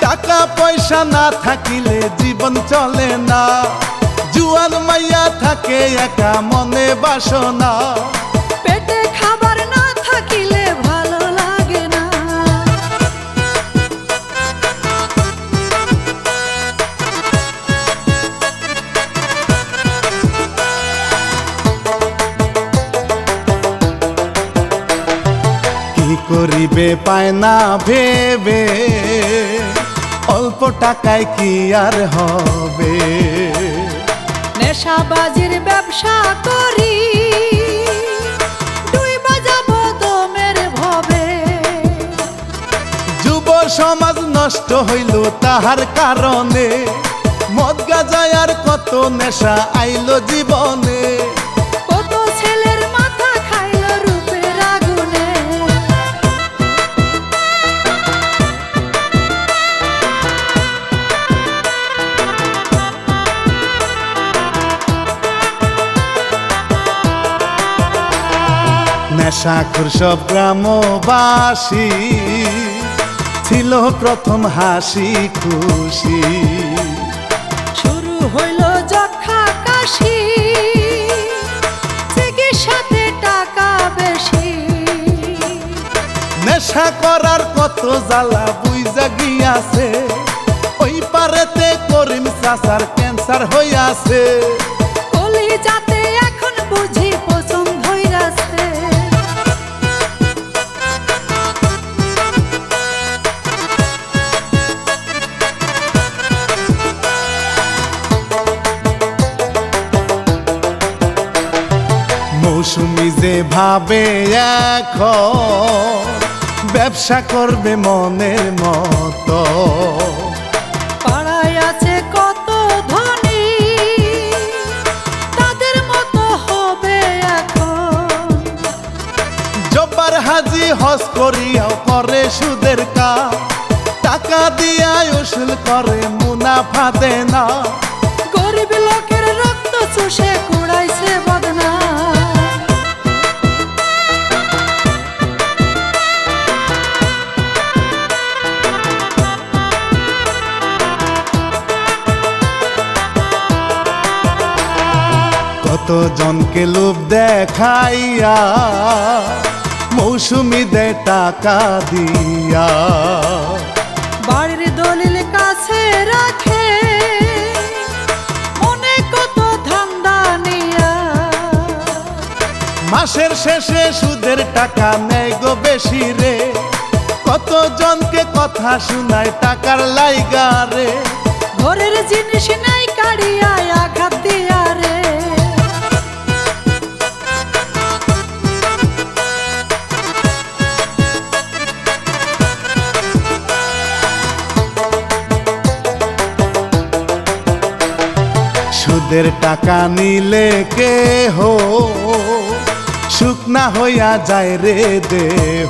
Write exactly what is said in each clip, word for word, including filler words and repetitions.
টাকা পয়সা না থাকিলে জীবন চলে না, জুয়ান মাইয়া থাকে একা মনে বাসনা, পেটে খাবার না থাকিলে ভালো লাগে না। কি করিবে পায় না ভেবে, অল্প টাকায় কি আর হবে। নেশাবাজির ব্যবসা করি, দুই বাজাবো দমের ভবে। যুব সমাজ নষ্ট হইল তাহার কারণে, মদ গাঁজায় আর কত নেশা আইলো জীবনে। কত ছেলের মাথা খাইল রূপের আগুনে। নেশাখোর সব গ্রামবাসী ছিল প্রথম হাসি খুশি, শুরু হইল যক্ষা কাশি, চিকিৎসাতে টাকা বেশি। নেশা করার কত জ্বালা বুইজা গিয়াছে, ওই পারেতে করিম চাচার ক্যান্সার হইয়াছে। কলি যাতে এখন বুঝি পছন্দ হইরাছে। মৌসুমি যে ভাবে এখন ব্যবসা করবে মনের মতো, পাড়ায় আছে কত ধনী, তাদের মতো হবে এখন। জব্বার হাজি হজ করিয়াও করে সুদের কাজ, টাকা দিয়া উসুল করে মুনাফা দে না। গরিব লোকের রক্ত চুষে কুড়াইছে বদনা। কত জনকে লোভ দেখাইয়া মৌসুমি দে টাকা দিয়া, বাড়ির দলিল কাছে রাখে মনে কত ধান্দা নিয়া। মাসের শেষে সুদের টাকা নেয় গো বেশি রে, কত জনকে কথা শুনায় টাকার লাইগা রে। ঘরের জিনিস নাই কাড়িয়া আঘাত দিয়া রে। সুদের টাকা নিলে কে হো শুকনা হইয়া যায় রে দেহ।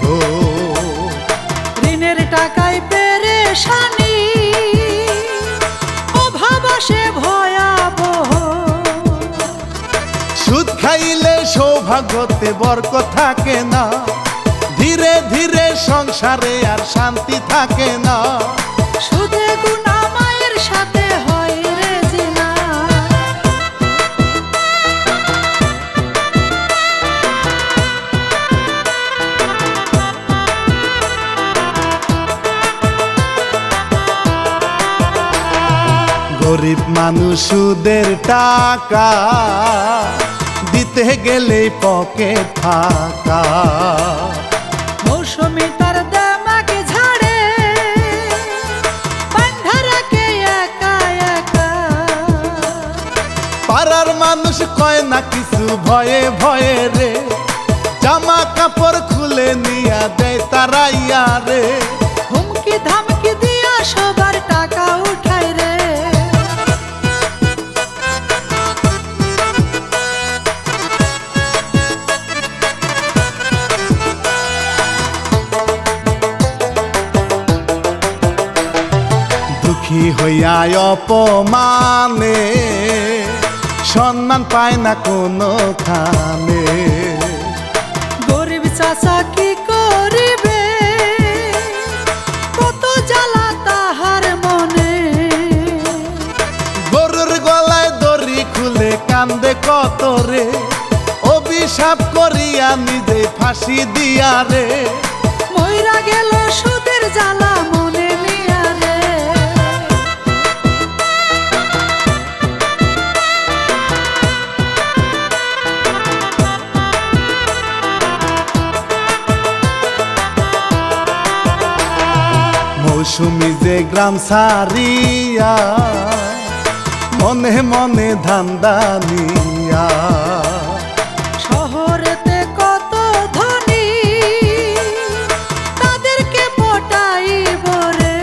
ঋণের টাকায় পেরেশানি, অভাব আসে ভয়াবহ। সুদ খাইলে সৌভাগ্যতে বরকত থাকে না, ধীরে ধীরে সংসারে আর শান্তি থাকে না। সুদে গুনাহ মায়ের সাথে হয় রে জিনা। গরিব মানুষ সুদের টাকা দিতে গেলে পকেট ফাঁকা। মৌসুমি তার দামাকে ঝাড়ে, বান্ধা রাখে একা একা। পাড়ার মানুষ কয় না কিছু ভয়ে ভয়ে রে, জামা কাপড় খুলে নিয়া দেয় তারাইয়া রে। হুমকি ধামকি দিয়া সবার টাকা উঠায় রে। দুঃখী হইয়া অপমানে সম্মান পায় না কোনো খানে। গরিব চাচা কি করিবে, কত জ্বালা তাহার হিসাব করিয়া নিজে ফাঁসি দিয়া রে মইরা গেল সুদের জ্বালা মনে নিয়া রে। মৌসুমি যে গ্রাম সারিয়া মনে মনে ধান্দা নিয়া শহরেতে কত ধনী তাদেরকে পটাইব রে।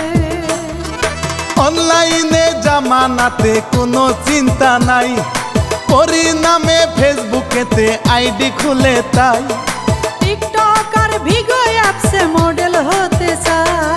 অনলাইনে জামানাতে কোনো চিন্তা নাই পরিণামে ফেসবুকেতে আইডি খুলে তাই টিকটক আর ভিগো অ্যাপসে মডেল হতে চায়।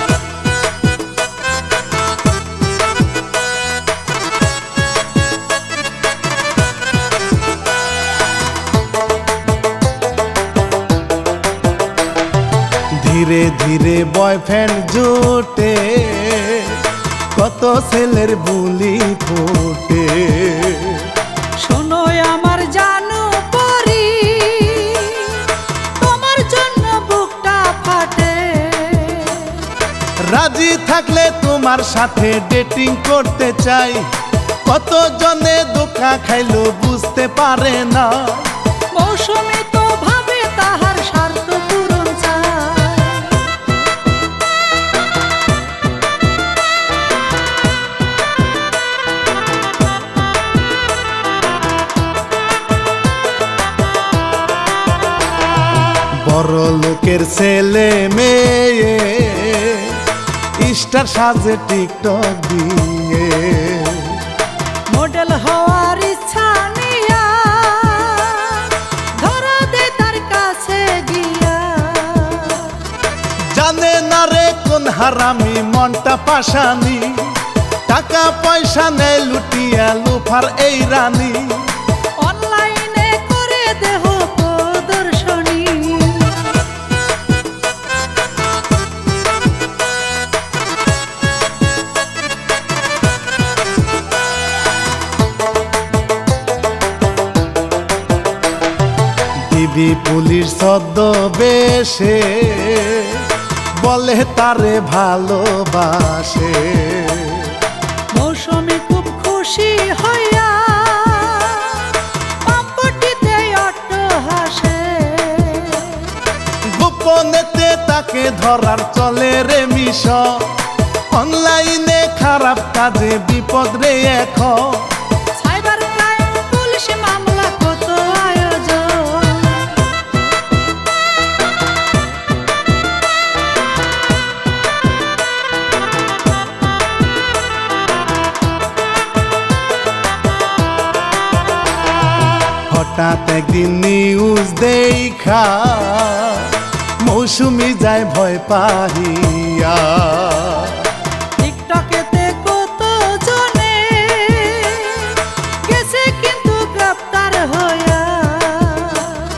ধীরে ধীরে বয়ফ্রেন্ড জোটে কত ছেলের বুলি ফোটে। শোনো আমার জানু পরি তোমার জন্য বুকটা ফাটে। রাজি থাকলে তোমার সাথে ডেটিং করতে চাই কত জনে ধোঁকা খাইলো বুঝতে পারে না। মৌসুমী তো ভাবে তাহার স্বার্থ পূরণ চায়। বড় লোকের ছেলে মেয়ে স্টার সাজে টিকটক দিয়ে মডেল হওয়ার ইচ্ছা নিয়া ধরা দে তার কাছে গিয়া। জানে না রে কোন হারামি মনটা পাশানি টাকা পয়সা নেয় লুটিয়া লুফার এই রানী। অনলাইনে করে দেহ প্রদর্শনী টিভি পুলিশ ছদ্মবেশে বলে তারে ভালোবাসে। মৌসুমী খুব খুশি হইয়া পাম্পটিতে অট্ট হাসে। গোপনেতে তাকে ধরার চলে রে মিশন অনলাইনে খারাপ কাজে বিপদ রে এখন। সাইবার ক্রাইম পুলিশ মামলা কত আয়োজন। হঠাৎ একদিন নিউজ দেখা মৌসুমি যায় ভয় পাহিয়া